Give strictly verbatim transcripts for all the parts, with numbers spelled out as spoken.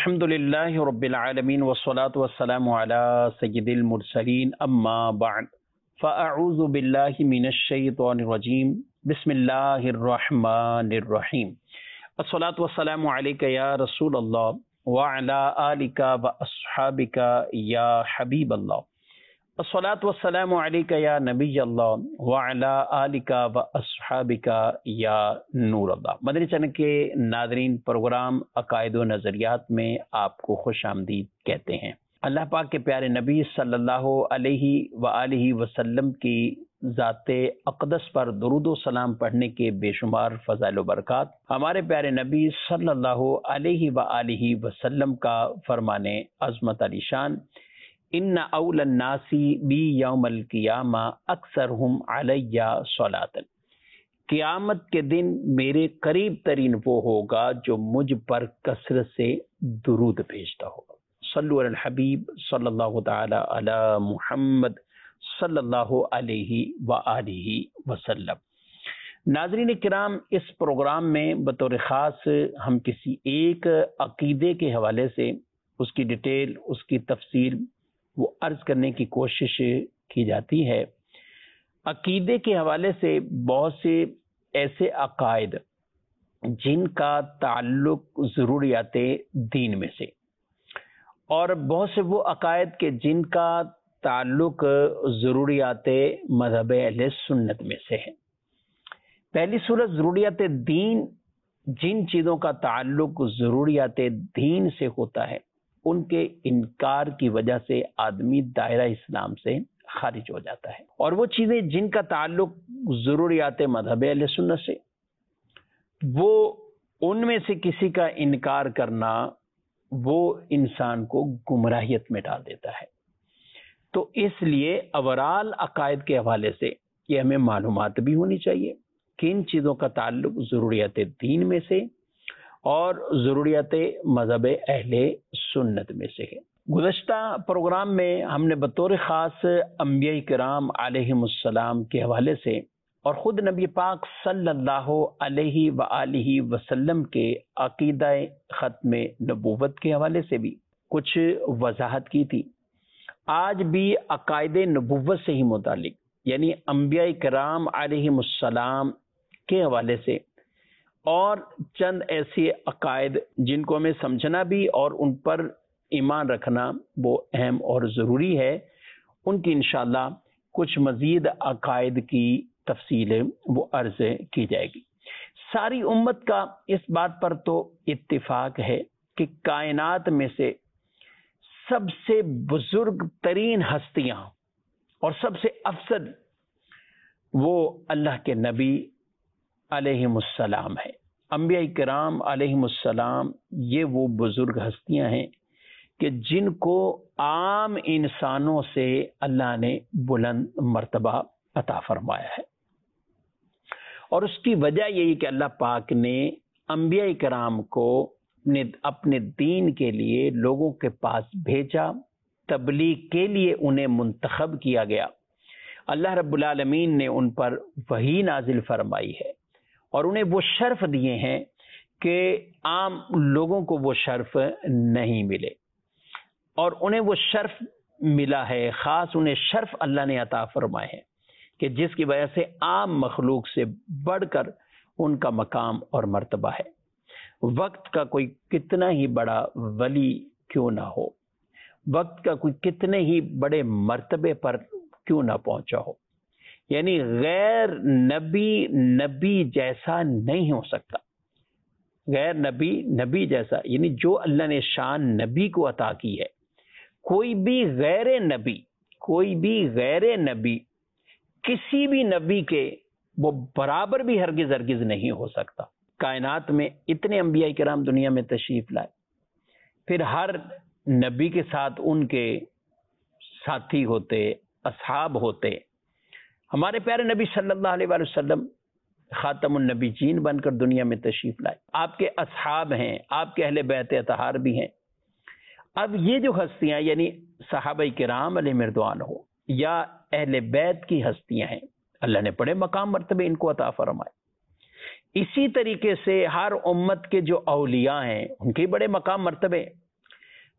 الحمدللہ رب العالمین والصلاة والسلام علی سید المرسلین اما بعد فاعوذ باللہ من الشیطان الرجیم بسم اللہ الرحمن الرحیم الصلاة والسلام علیک یا رسول اللہ وعلی آلک واصحابک یا حبیب اللہ الصلاة والسلام علیک یا نبی اللہ وعلی آلک واصحابک یا نور اللہ۔ مدنی چینل کے ناظرین، پروگرام عقائد و نظریات میں آپ کو خوش آمدید کہتے ہیں۔ اللہ پاک کے پیارے نبی صلی اللہ علیہ وآلہ وسلم کی ذات اقدس پر درود و سلام پڑھنے کے بے شمار فضائل و برکات، ہمارے پیارے نبی صلی اللہ علیہ وآلہ وسلم کا فرمان عظمت علی شان، ان اول الناس بی یوم القیامہ اکثرہم علی صلاۃ، قیامت کے دن میرے قریب ترین وہ ہوگا جو مجھ پر کثرت سے درود بھیجتا ہوگا۔ صلو علی الحبیب صلی اللہ تعالی علی محمد صلی اللہ علیہ وآلہ وسلم۔ ناظرین کرام، اس پروگرام میں بطور خاص ہم کسی ایک عقیدے کے حوالے سے اس کی ڈیٹیل، اس کی تفصیل وہ عرض کرنے کی کوشش کی جاتی ہے۔ عقیدے کے حوالے سے بہت سے ایسے عقائد جن کا تعلق ضروریات دین میں سے، اور بہت سے وہ عقائد کے جن کا تعلق ضروریات مذہب اہل سنت میں سے ہے۔ پہلی صورت، ضروریات دین، جن چیزوں کا تعلق ضروریات دین سے ہوتا ہے ان کے انکار کی وجہ سے آدمی دائرہ اسلام سے خارج ہو جاتا ہے، اور وہ چیزیں جن کا تعلق ضروریات مذہب اہل سنت سے، وہ ان میں سے کسی کا انکار کرنا وہ انسان کو گمراہیت میں ڈال دیتا ہے۔ تو اس لیے اوورال عقائد کے حوالے سے یہ ہمیں معلومات بھی ہونی چاہیے کہ ان چیزوں کا تعلق ضروریات دین میں سے اور ضروریات مذہب اہل سنت میں سے ہے۔ گزشتہ پروگرام میں ہم نے بطور خاص انبیاء کرام علیہم السلام کے حوالے سے اور خود نبی پاک صلی اللہ علیہ وآلہ وسلم کے عقیدہ ختم نبوت کے حوالے سے بھی کچھ وضاحت کی تھی۔ آج بھی عقائد نبوت سے ہی متعلق، یعنی انبیاء کرام علیہم السلام کے حوالے سے اور چند ایسے عقائد جن کو ہمیں سمجھنا بھی اور ان پر ایمان رکھنا وہ اہم اور ضروری ہے، ان کی انشاءاللہ کچھ مزید عقائد کی تفصیل وہ عرض کی جائے گی۔ ساری امت کا اس بات پر تو اتفاق ہے کہ کائنات میں سے سب سے بزرگ ترین ہستیاں اور سب سے افضل وہ اللہ کے نبی علیہم السلام ہے۔ انبیاء کرام علیہم السلام یہ وہ بزرگ ہستیاں ہیں کہ جن کو عام انسانوں سے اللہ نے بلند مرتبہ عطا فرمایا ہے، اور اس کی وجہ یہی کہ اللہ پاک نے انبیاء کرام کو اپنے دین کے لیے لوگوں کے پاس بھیجا، تبلیغ کے لیے انہیں منتخب کیا گیا۔ اللہ رب العالمین نے ان پر وحی نازل فرمائی ہے اور انہیں وہ شرف دیے ہیں کہ عام لوگوں کو وہ شرف نہیں ملے، اور انہیں وہ شرف ملا ہے، خاص انہیں شرف اللہ نے عطا فرمائے ہیں کہ جس کی وجہ سے عام مخلوق سے بڑھ کر ان کا مقام اور مرتبہ ہے۔ وقت کا کوئی کتنا ہی بڑا ولی کیوں نہ ہو، وقت کا کوئی کتنے ہی بڑے مرتبے پر کیوں نہ پہنچا ہو، یعنی غیر نبی نبی جیسا نہیں ہو سکتا۔ غیر نبی نبی جیسا، یعنی جو اللہ نے شان نبی کو عطا کی ہے، کوئی بھی غیر نبی کوئی بھی غیر نبی کسی بھی نبی کے وہ برابر بھی ہرگز ہرگز نہیں ہو سکتا۔ کائنات میں اتنے انبیاء کرام دنیا میں تشریف لائے، پھر ہر نبی کے ساتھ ان کے ساتھی ہوتے، اصحاب ہوتے۔ ہمارے پیارے نبی صلی اللہ علیہ وآلہ وسلم خاتم النبیین بن کر دنیا میں تشریف لائے، آپ کے اصحاب ہیں، آپ کے اہل بیت اطہار بھی ہیں۔ اب یہ جو ہستیاں یعنی صحابہ کرام علیہ رضوان ہو یا اہل بیت کی ہستیاں ہیں، اللہ نے بڑے مقام مرتبے ان کو عطا فرمائے۔ اسی طریقے سے ہر امت کے جو اولیاء ہیں ان کے بڑے مقام مرتبے،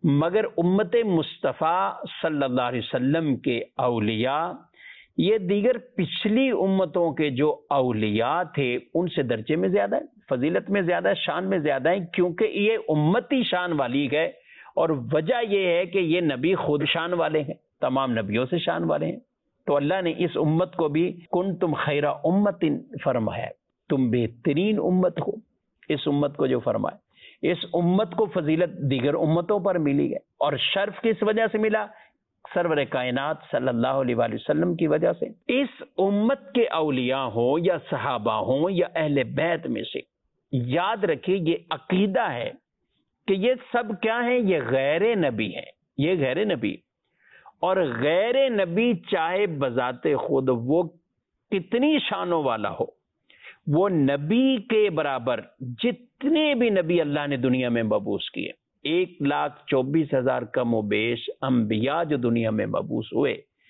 مگر امت مصطفیٰ صلی اللہ علیہ وسلم کے اولیاء یہ دیگر پچھلی امتوں کے جو اولیاء تھے ان سے درجے میں زیادہ ہے، فضیلت میں زیادہ ہے، شان میں زیادہ ہے، کیونکہ یہ امتی شان والی ہے، اور وجہ یہ ہے کہ یہ نبی خود شان والے ہیں، تمام نبیوں سے شان والے ہیں۔ تو اللہ نے اس امت کو بھی کنتم خیر امت فرمایا، تم بہترین امت ہو، اس امت کو جو فرمایا، اس امت کو فضیلت دیگر امتوں پر ملی ہے، اور شرف کس وجہ سے ملا؟ سرور کائنات صلی اللہ علیہ وآلہ وسلم کی وجہ سے۔ اس امت کے اولیاء ہوں یا صحابہ ہوں یا اہل بیت میں سے، یاد رکھیے یہ عقیدہ ہے کہ یہ سب کیا ہیں؟ یہ غیر نبی ہیں، یہ غیر نبی، اور غیر نبی چاہے بذات خود وہ کتنی شانوں والا ہو، وہ نبی کے برابر جتنے بھی نبی اللہ نے دنیا میں مبعوث کیے، ایک لاکھ چوبیس ہزار کم و بیش انبیاء جو دنیا میں مبعوث ہوئے،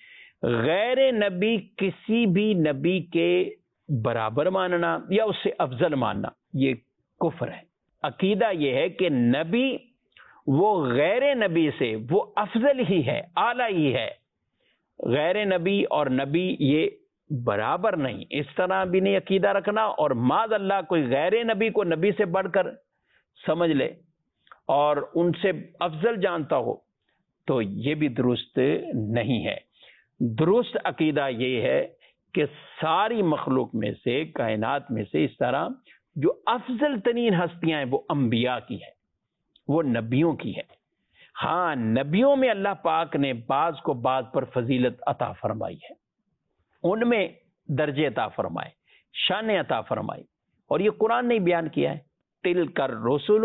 غیر نبی کسی بھی نبی کے برابر ماننا یا اس سے افضل ماننا یہ کفر ہے۔ عقیدہ یہ ہے کہ نبی وہ غیر نبی سے وہ افضل ہی ہے، اعلیٰ ہی ہے، غیر نبی اور نبی یہ برابر نہیں، اس طرح بھی نہیں عقیدہ رکھنا، اور معاذ اللہ کوئی غیر نبی کو نبی سے بڑھ کر سمجھ لے اور ان سے افضل جانتا ہو تو یہ بھی درست نہیں ہے۔ درست عقیدہ یہ ہے کہ ساری مخلوق میں سے، کائنات میں سے اس طرح جو افضل ترین ہستیاں ہیں وہ انبیاء کی ہیں، وہ نبیوں کی ہے۔ ہاں نبیوں میں اللہ پاک نے بعض کو بعض پر فضیلت عطا فرمائی ہے، ان میں درجے عطا فرمائے، شان عطا فرمائی، اور یہ قرآن نے بیان کیا ہے، تلک الرسل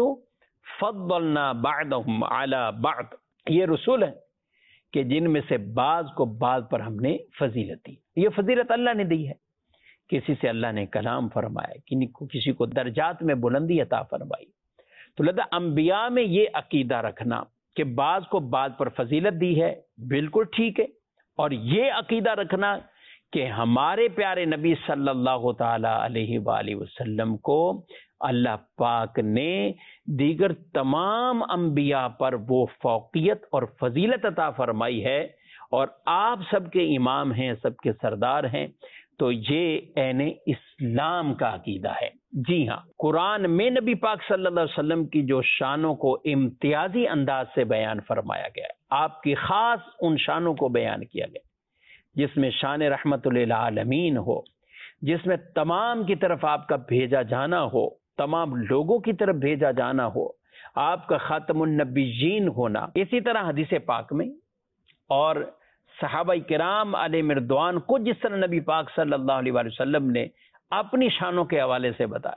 فضلنا بعضهم علی بعض، یہ رسول ہیں کہ جن میں سے بعض کو بعض پر ہم نے فضیلت دی، یہ فضیلت اللہ نے دی ہے۔ کسی سے اللہ نے کلام فرمایا، کسی کو درجات میں بلندی عطا فرمائی۔ تو لہذا انبیاء میں یہ عقیدہ رکھنا کہ بعض کو بعض پر فضیلت دی ہے بالکل ٹھیک ہے، اور یہ عقیدہ رکھنا کہ ہمارے پیارے نبی صلی اللہ تعالی علیہ وآلہ وسلم کو اللہ پاک نے دیگر تمام انبیاء پر وہ فوقیت اور فضیلت عطا فرمائی ہے، اور آپ سب کے امام ہیں، سب کے سردار ہیں، تو یہ عین اسلام کا عقیدہ ہے۔ جی ہاں، قرآن میں نبی پاک صلی اللہ علیہ وسلم کی جو شانوں کو امتیازی انداز سے بیان فرمایا گیا ہے، آپ کی خاص ان شانوں کو بیان کیا گیا جس میں شان رحمت للعالمین ہو، جس میں تمام کی طرف آپ کا بھیجا جانا ہو، تمام لوگوں کی طرف بھیجا جانا ہو، آپ کا خاتم النبیین ہونا۔ اسی طرح حدیث پاک میں اور صحابہ کرام علیہ مردوان کو جس طرح نبی پاک صلی اللہ علیہ وآلہ وسلم نے اپنی شانوں کے حوالے سے بتایا،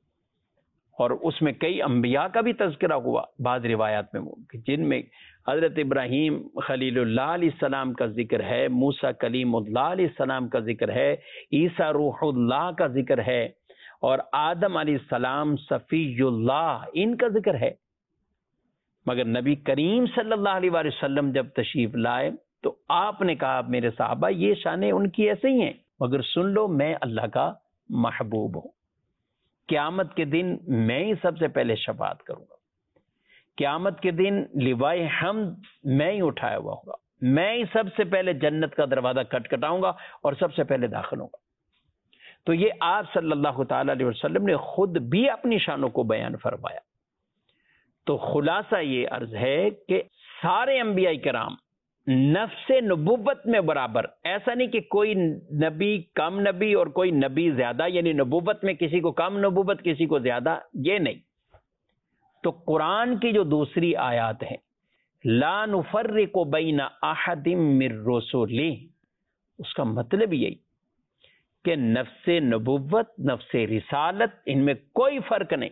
اور اس میں کئی انبیاء کا بھی تذکرہ ہوا بعض روایات میں، جن میں حضرت ابراہیم خلیل اللہ علیہ السلام کا ذکر ہے، موسیٰ کلیم اللہ علیہ السلام کا ذکر ہے، عیسیٰ روح اللہ کا ذکر ہے، اور آدم علیہ السلام صفی اللہ ان کا ذکر ہے۔ مگر نبی کریم صلی اللہ علیہ وآلہ وسلم جب تشریف لائے تو آپ نے کہا میرے صحابہ یہ شانیں ان کی ایسے ہی ہیں، مگر سن لو میں اللہ کا محبوب ہوں، قیامت کے دن میں ہی سب سے پہلے شفاعت کروں گا، قیامت کے دن لوائے حمد میں ہی اٹھایا ہوا ہوگا، میں ہی سب سے پہلے جنت کا دروازہ کھٹکھٹاؤں گا اور سب سے پہلے داخل ہوں گا۔ تو یہ آپ صلی اللہ تعالی علیہ وسلم نے خود بھی اپنی شانوں کو بیان فرمایا۔ تو خلاصہ یہ عرض ہے کہ سارے انبیاء کرام نفس نبوت میں برابر، ایسا نہیں کہ کوئی نبی کم نبی اور کوئی نبی زیادہ، یعنی نبوت میں کسی کو کم نبوت کسی کو زیادہ، یہ نہیں۔ تو قرآن کی جو دوسری آیات ہیں، لا نفرق بین احد من رسلہ، اس کا مطلب یہی کہ نفس نبوت، نفس رسالت، ان میں کوئی فرق نہیں،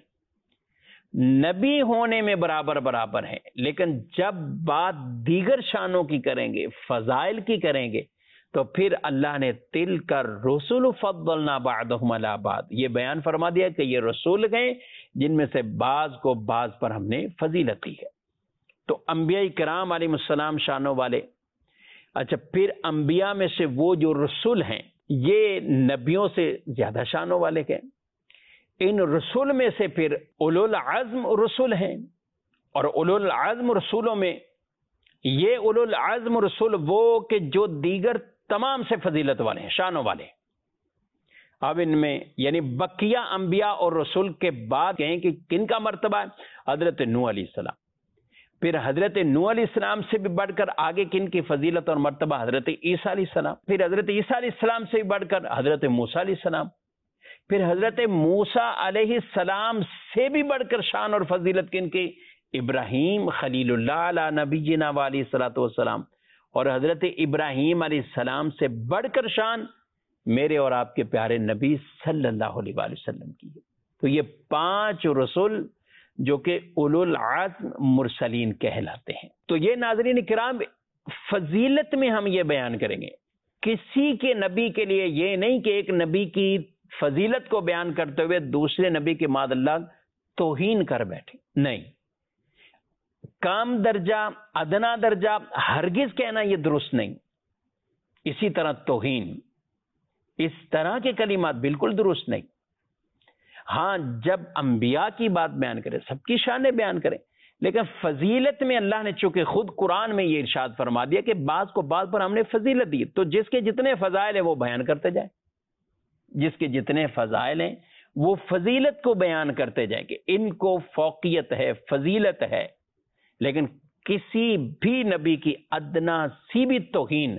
نبی ہونے میں برابر برابر ہیں، لیکن جب بات دیگر شانوں کی کریں گے، فضائل کی کریں گے، تو پھر اللہ نے تلک الرسل فضلنا بعضهم علی بعض، یہ بیان فرما دیا کہ یہ رسول ہیں جن میں سے بعض کو بعض پر ہم نے فضیلت دی ہے۔ تو انبیاء کرام علیہ السلام شانوں والے۔ اچھا، پھر انبیاء میں سے وہ جو رسول ہیں یہ نبیوں سے زیادہ شانوں والے ہیں۔ ان رسول میں سے پھر اولو العزم رسول ہیں، اور اولو العزم رسولوں میں یہ اولو العزم رسول وہ کہ جو دیگر تمام سے فضیلت والے ہیں، شانوں والے ہیں۔ اب ان میں یعنی بقیہ انبیاء اور رسول کے بعد کہیں کہ کن کا مرتبہ ہے؟ حضرت نوح علیہ السلام، پھر حضرت نوح علیہ السلام سے بھی بڑھ کر آگے کن کی فضیلت اور مرتبہ؟ حضرت عیسیٰ علیہ السلام، پھر حضرت عیسیٰ علیہ السلام سے بھی بڑھ کر حضرت موسیٰ علیہ السلام، پھر حضرت موسیٰ علیہ السلام سے بھی بڑھ کر شان اور فضیلت کن کی؟ ابراہیم خلیل اللہ علی نبینا علیہ الصلوۃ والسلام، اور حضرت ابراہیم علیہ السلام سے بڑھ کر شان میرے اور آپ کے پیارے نبی صلی اللہ علیہ وآلہ وسلم کی ہے۔ تو یہ پانچ رسول جو کہ اولو العزم مرسلین کہلاتے ہیں۔ تو یہ ناظرین کرام فضیلت میں ہم یہ بیان کریں گے، کسی کے نبی کے لیے یہ نہیں کہ ایک نبی کی فضیلت کو بیان کرتے ہوئے دوسرے نبی کے معاذ اللہ توہین کر بیٹھے، نہیں، کام درجہ ادنا درجہ ہرگز کہنا یہ درست نہیں۔ اسی طرح توہین، اس طرح کے کلمات بالکل درست نہیں۔ ہاں جب انبیاء کی بات بیان کریں، سب کی شانیں بیان کریں، لیکن فضیلت میں اللہ نے چونکہ خود قرآن میں یہ ارشاد فرما دیا کہ بعض کو بعض پر ہم نے فضیلت دی، تو جس کے جتنے فضائل ہیں وہ بیان کرتے جائیں، جس کے جتنے فضائل ہیں وہ فضیلت کو بیان کرتے جائیں کہ ان کو فوقیت ہے، فضیلت ہے۔ لیکن کسی بھی نبی کی ادنا سی بھی توہین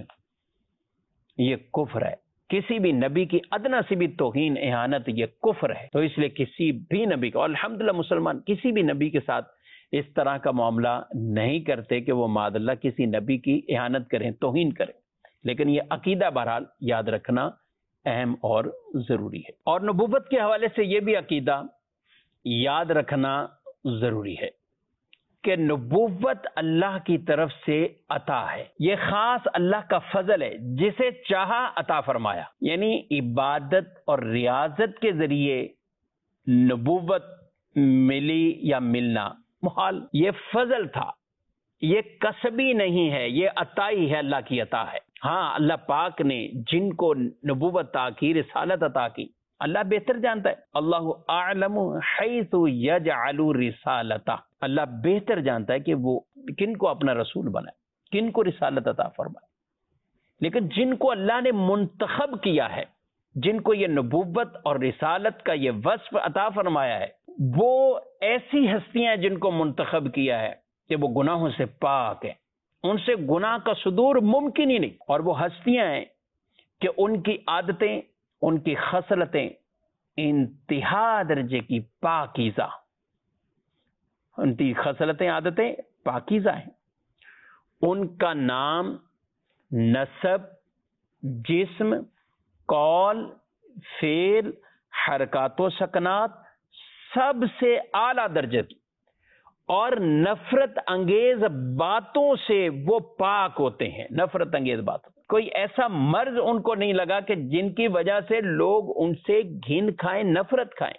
یہ کفر ہے، کسی بھی نبی کی ادنا سی بھی توہین اہانت یہ کفر ہے۔ تو اس لیے کسی بھی نبی کا، اور الحمدللہ مسلمان کسی بھی نبی کے ساتھ اس طرح کا معاملہ نہیں کرتے کہ وہ معاذ اللہ کسی نبی کی اہانت کریں، توہین کریں، لیکن یہ عقیدہ بہرحال یاد رکھنا اہم اور ضروری ہے۔ اور نبوت کے حوالے سے یہ بھی عقیدہ یاد رکھنا ضروری ہے کہ نبوت اللہ کی طرف سے عطا ہے، یہ خاص اللہ کا فضل ہے، جسے چاہا عطا فرمایا۔ یعنی عبادت اور ریاضت کے ذریعے نبوت ملی یا ملنا محال، یہ فضل تھا، یہ کسبی نہیں ہے، یہ عطائی ہے، اللہ کی عطا ہے۔ ہاں اللہ پاک نے جن کو نبوت عطا کی، رسالت عطا کی، اللہ بہتر جانتا ہے، اللہ اعلم حیث یجعل رسالتہ، اللہ بہتر جانتا ہے کہ وہ کن کو اپنا رسول بنائے، کن کو رسالت عطا فرمائے۔ لیکن جن کو اللہ نے منتخب کیا ہے، جن کو یہ نبوت اور رسالت کا یہ وصف عطا فرمایا ہے، وہ ایسی ہستیاں ہیں جن کو منتخب کیا ہے کہ وہ گناہوں سے پاک ہیں، ان سے گناہ کا صدور ممکن ہی نہیں، اور وہ ہستیاں ہیں کہ ان کی عادتیں، ان کی خصلتیں انتہا درجے کی پاکیزہ، ان کی خصلتیں عادتیں پاکیزہ ہیں، ان کا نام، نسب، جسم، قول، فعل، حرکات و سکنات سب سے اعلیٰ درجے کی اور نفرت انگیز باتوں سے وہ پاک ہوتے ہیں۔ نفرت انگیز باتوں، کوئی ایسا مرض ان کو نہیں لگا کہ جن کی وجہ سے لوگ ان سے گھن کھائیں، نفرت کھائیں۔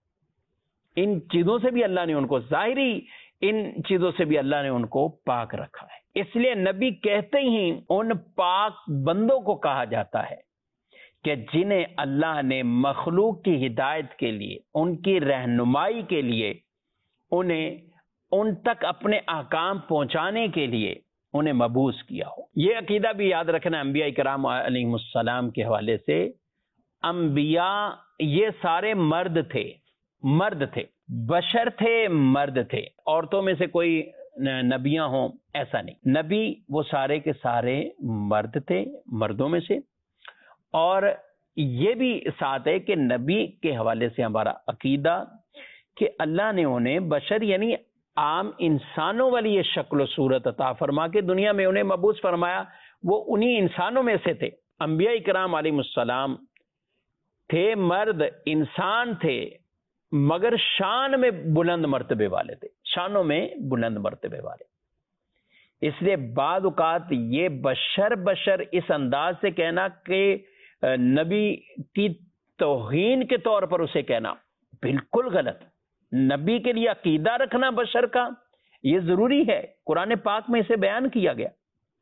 ان چیزوں سے بھی اللہ نے ان کو، ظاہری ان چیزوں سے بھی اللہ نے ان کو پاک رکھا ہے۔ اس لیے نبی کہتے ہی ان پاک بندوں کو کہا جاتا ہے کہ جنہیں اللہ نے مخلوق کی ہدایت کے لیے، ان کی رہنمائی کے لیے، انہیں ان تک اپنے احکام پہنچانے کے لیے انہیں مبعوث کیا ہو۔ یہ عقیدہ بھی یاد رکھنا انبیاء کرام علیہ السلام کے حوالے سے، انبیاء یہ سارے مرد تھے، مرد تھے، بشر تھے، مرد تھے، عورتوں میں سے کوئی نبیاں ہوں ایسا نہیں، نبی وہ سارے کے سارے مرد تھے، مردوں میں سے۔ اور یہ بھی ساتھ ہے کہ نبی کے حوالے سے ہمارا عقیدہ کہ اللہ نے انہیں بشر یعنی عام انسانوں والی یہ شکل و صورت عطا فرما کے دنیا میں انہیں مبعوث فرمایا، وہ انہی انسانوں میں سے تھے۔ انبیاء کرام علیہ السلام تھے، مرد انسان تھے، مگر شان میں بلند مرتبے والے تھے، شانوں میں بلند مرتبے والے۔ اس لیے بعض اوقات یہ بشر بشر اس انداز سے کہنا کہ نبی کی توہین کے طور پر اسے کہنا بالکل غلط۔ نبی کے لیے عقیدہ رکھنا بشر کا یہ ضروری ہے، قرآن پاک میں اسے بیان کیا گیا۔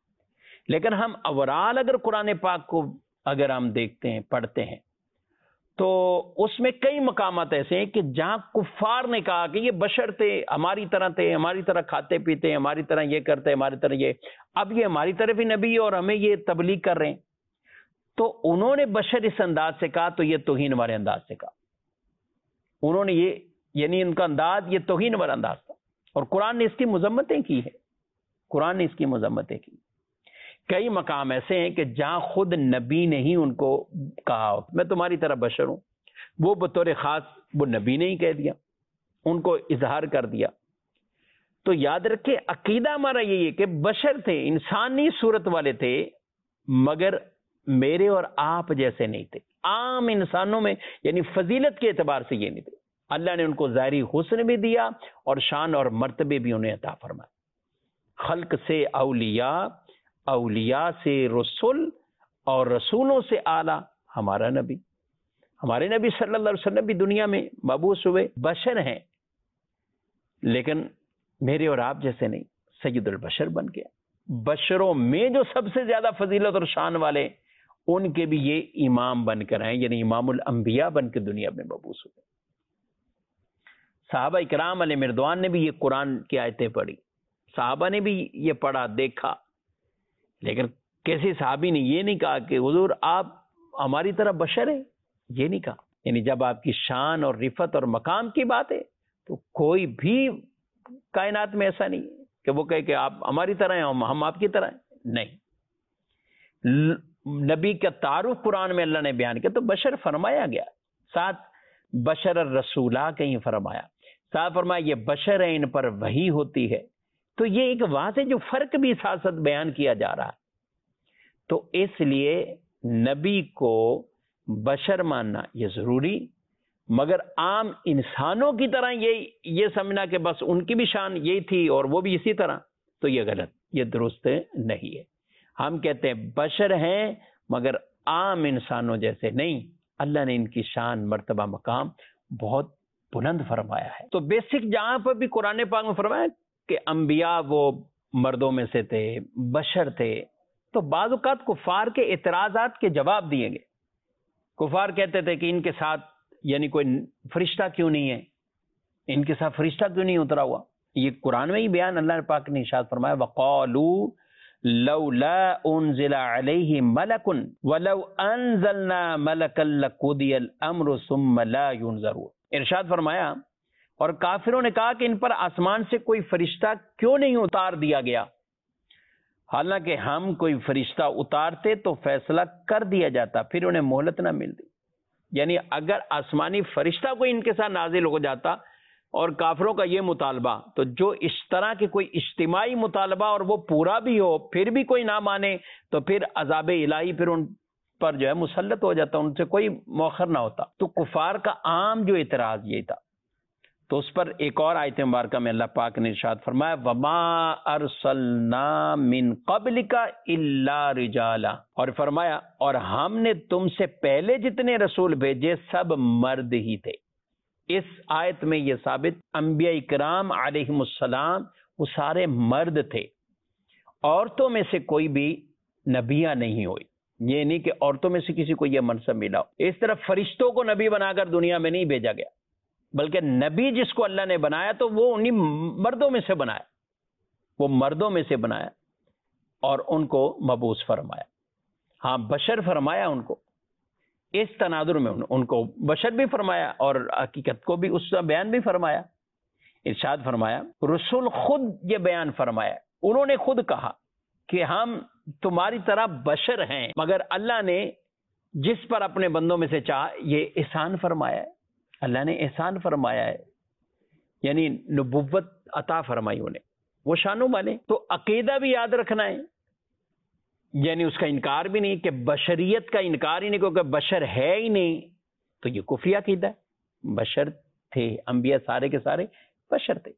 لیکن ہم اوورال اگر قرآن پاک کو اگر ہم دیکھتے ہیں، پڑھتے ہیں، تو اس میں کئی مقامات ایسے ہیں کہ جہاں کفار نے کہا کہ یہ بشر تھے، ہماری طرح تھے، ہماری طرح کھاتے پیتے، ہماری طرح یہ کرتے، ہماری طرح یہ، اب یہ ہماری طرف ہی نبی اور ہمیں یہ تبلیغ کر رہے ہیں. تو انہوں نے بشر اس انداز سے کہا تو یہ توہین والے انداز سے کہا. انہوں نے یہ یعنی ان کا انداز یہ توہین والا انداز تھا، اور قرآن نے اس کی مذمتیں کی ہے. قرآن نے اس کی مذمتیں کی. کئی مقام ایسے ہیں کہ جہاں خود نبی نے ہی ان کو کہا ہو میں تمہاری طرح بشر ہوں، وہ بطور خاص وہ نبی نے ہی کہہ دیا، ان کو اظہار کر دیا. تو یاد رکھیں عقیدہ ہمارا یہی ہے کہ بشر تھے، انسانی صورت والے تھے، مگر میرے اور آپ جیسے نہیں تھے. عام انسانوں میں یعنی فضیلت کے اعتبار سے یہ نہیں تھے. اللہ نے ان کو ظاہری حسن بھی دیا اور شان اور مرتبے بھی انہیں عطا فرمائے. خلق سے اولیاء، اولیاء سے رسول، اور رسولوں سے اعلیٰ ہمارا نبی. ہمارے نبی صلی اللہ علیہ وسلم بھی دنیا میں مبعوث ہوئے، بشر ہیں، لیکن میرے اور آپ جیسے نہیں، سید البشر بن گیا. بشروں میں جو سب سے زیادہ فضیلت اور شان والے ان کے بھی یہ امام بن کر آئے، یعنی امام الانبیاء بن کے دنیا میں مبعوث ہوئے. صحابہ اکرام علیہ مردوان نے بھی یہ قرآن کی آیتیں پڑھی، صحابہ نے بھی یہ پڑھا دیکھا، لیکن کسی صحابی نے یہ نہیں کہا کہ حضور آپ ہماری طرح بشر ہیں، یہ نہیں کہا. یعنی جب آپ کی شان اور رفت اور مقام کی بات ہے تو کوئی بھی کائنات میں ایسا نہیں کہ وہ کہے کہ آپ ہماری طرح ہیں ہم آپ کی طرح ہیں. نہیں. نبی کا تعارف قرآن میں اللہ نے بیان کیا تو بشر فرمایا گیا، ساتھ بشر الرسولہ کہیں فرمایا، ساتھ فرمایا یہ بشر ہیں ان پر وحی ہوتی ہے. تو یہ ایک واضح جو فرق بھی ساتھ ساتھ بیان کیا جا رہا ہے. تو اس لیے نبی کو بشر ماننا یہ ضروری، مگر عام انسانوں کی طرح یہ یہ سمجھنا کہ بس ان کی بھی شان یہی تھی اور وہ بھی اسی طرح، تو یہ غلط، یہ درست نہیں ہے. ہم کہتے ہیں بشر ہیں مگر عام انسانوں جیسے نہیں. اللہ نے ان کی شان مرتبہ مقام بہت بلند فرمایا ہے. تو بیسک جہاں پر بھی قرآن پاک میں فرمایا کہ انبیاء وہ مردوں میں سے تھے، بشر تھے، تو بعض اوقات کفار کے اعتراضات کے جواب دیے گئے. کفار کہتے تھے کہ ان کے ساتھ یعنی کوئی فرشتہ کیوں نہیں ہے، ان کے ساتھ فرشتہ کیوں نہیں اترا ہوا. یہ قرآن میں ہی بیان اللہ پاک نے ارشاد فرمایا وَقَالُوا لَوْلَا أُنزِلَ عَلَيْهِ مَلَكٌ وَلَوْ أَنزَلْنَا مَلَكًا لَقُضِيَ الْأَمْرُ ثُمَّ لَا يُنظَرُونَ. ارشاد فرمایا اور کافروں نے کہا کہ ان پر آسمان سے کوئی فرشتہ کیوں نہیں اتار دیا گیا، حالانکہ ہم کوئی فرشتہ اتارتے تو فیصلہ کر دیا جاتا، پھر انہیں مہلت نہ ملتی. یعنی اگر آسمانی فرشتہ کوئی ان کے ساتھ نازل ہو جاتا اور کافروں کا یہ مطالبہ، تو جو اس طرح کے کوئی اجتماعی مطالبہ اور وہ پورا بھی ہو پھر بھی کوئی نہ مانے تو پھر عذاب الہی پھر ان پر جو ہے مسلط ہو جاتا، ان سے کوئی مؤخر نہ ہوتا. تو کفار کا عام جو اعتراض یہ تھا. تو اس پر ایک اور آیت مبارکہ میں اللہ پاک نے ارشاد فرمایا وَمَا أَرْسَلْنَا مِن قَبْلِكَ إِلَّا رِجَالًا، اور فرمایا اور ہم نے تم سے پہلے جتنے رسول بھیجے سب مرد ہی تھے. اس آیت میں یہ ثابت انبیاء کرام علیہم السلام وہ سارے مرد تھے، عورتوں میں سے کوئی بھی نبیاں نہیں ہوئی. یہ نہیں کہ عورتوں میں سے کسی کو یہ منصب ملا ہو. اس طرح فرشتوں کو نبی بنا کر دنیا میں نہیں بھیجا گیا، بلکہ نبی جس کو اللہ نے بنایا تو وہ انہی مردوں میں سے بنایا، وہ مردوں میں سے بنایا اور ان کو مبعوث فرمایا. ہاں بشر فرمایا ان کو، اس تناظر میں ان کو بشر بھی فرمایا اور حقیقت کو بھی اس کا بیان بھی فرمایا. ارشاد فرمایا رسول خود یہ بیان فرمایا، انہوں نے خود کہا کہ ہم تمہاری طرح بشر ہیں، مگر اللہ نے جس پر اپنے بندوں میں سے چاہا یہ احسان فرمایا ہے. اللہ نے احسان فرمایا ہے، یعنی نبوت عطا فرمائی انہیں، وہ شانوں والے. تو عقیدہ بھی یاد رکھنا ہے، یعنی اس کا انکار بھی نہیں کہ بشریت کا انکار ہی نہیں، کیونکہ بشر ہے ہی نہیں تو یہ کفری عقیدہ ہے. بشر تھے، انبیاء سارے کے سارے بشر تھے،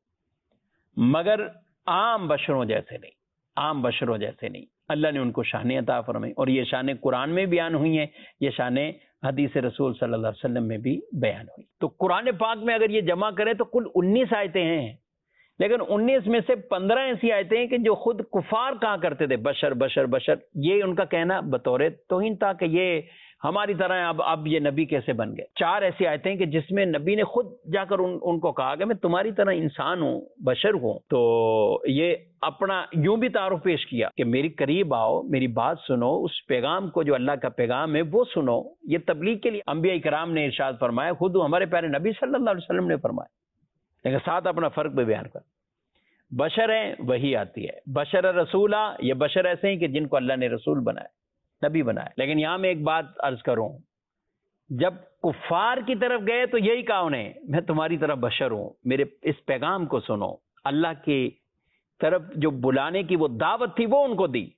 مگر عام بشروں جیسے نہیں، عام بشروں جیسے نہیں. اللہ نے ان کو شانیں عطا فرمائی اور یہ شانیں قرآن میں بیان ہوئی ہیں، یہ شانیں حدیث رسول صلی اللہ علیہ وسلم میں بھی بیان ہوئی. تو قرآن پاک میں اگر یہ جمع کریں تو کل انیس آیتیں ہیں، لیکن انیس میں سے پندرہ ایسی آیتیں ہیں کہ جو خود کفار کہا کرتے تھے بشر بشر بشر. یہ ان کا کہنا بطور توہین تھا کہ یہ ہماری طرح اب اب یہ نبی کیسے بن گئے؟ چار ایسی آیتیں ہیں کہ جس میں نبی نے خود جا کر ان, ان کو کہا کہ میں تمہاری طرح انسان ہوں، بشر ہوں. تو یہ اپنا یوں بھی تعارف پیش کیا کہ میری قریب آؤ، میری بات سنو، اس پیغام کو جو اللہ کا پیغام ہے وہ سنو. یہ تبلیغ کے لیے انبیاء کرام نے ارشاد فرمایا، خود ہمارے پیارے نبی صلی اللہ علیہ وسلم نے فرمایا، لیکن ساتھ اپنا فرق بھی بیان کر. بشر ہیں وہی آتی ہے، بشر رسولہ، یہ بشر ایسے ہیں کہ جن کو اللہ نے رسول بنایا، نبی بنایا. لیکن یہاں میں ایک بات عرض کروں، جب کفار کی طرف گئے تو یہی کہا انہیں، میں تمہاری طرف بشر ہوں، میرے اس پیغام کو سنو. اللہ کی طرف جو بلانے کی وہ دعوت تھی وہ ان کو دی.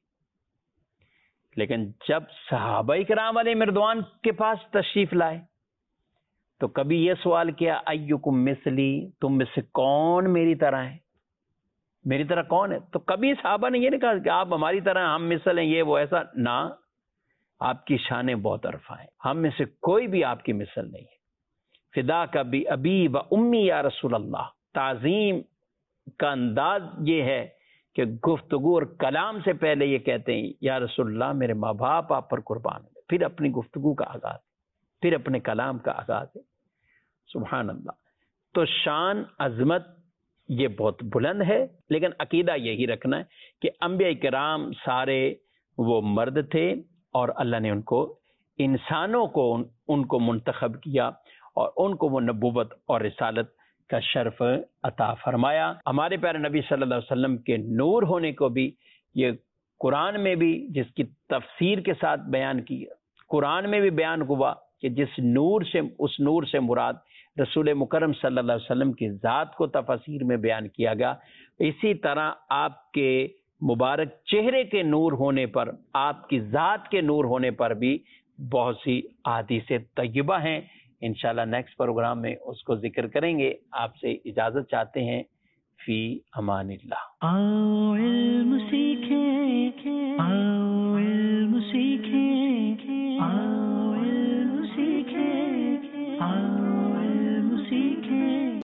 لیکن جب صحابہ کرام علیہ مردوان کے پاس تشریف لائے تو کبھی یہ سوال کیا، ایکم مثلی، تم میں سے کون میری طرح ہے، میری طرح کون ہے؟ تو کبھی صحابہ نے یہ نہیں کہا کہ آپ ہماری طرح ہم مثل ہیں، یہ وہ ایسا نہ. آپ کی شانیں بہت عرفہ ہیں، ہم میں سے کوئی بھی آپ کی مثل نہیں ہے. فدا کا بھی ابی و امی یا رسول اللہ. تعظیم کا انداز یہ ہے کہ گفتگو اور کلام سے پہلے یہ کہتے ہیں یا رسول اللہ، میرے ماں باپ آپ پر قربان ہیں، پھر اپنی گفتگو کا آغاز، پھر اپنے کلام کا آغاز ہے. سبحان اللہ. تو شان، عظمت یہ بہت بلند ہے، لیکن عقیدہ یہی رکھنا ہے کہ انبیاء کرام سارے وہ مرد تھے اور اللہ نے ان کو، انسانوں کو ان کو منتخب کیا اور ان کو وہ نبوت اور رسالت کا شرف عطا فرمایا. ہمارے پیارے نبی صلی اللہ علیہ وسلم کے نور ہونے کو بھی یہ قرآن میں بھی، جس کی تفسیر کے ساتھ بیان کی، قرآن میں بھی بیان ہوا کہ جس نور سے، اس نور سے مراد رسول مکرم صلی اللہ علیہ وسلم کی ذات کو تفسیر میں بیان کیا گیا. اسی طرح آپ کے مبارک چہرے کے نور ہونے پر، آپ کی ذات کے نور ہونے پر بھی بہت سی احادیث طیبہ ہیں. انشاءاللہ نیکسٹ پروگرام میں اس کو ذکر کریں گے. آپ سے اجازت چاہتے ہیں. فی امان اللہ.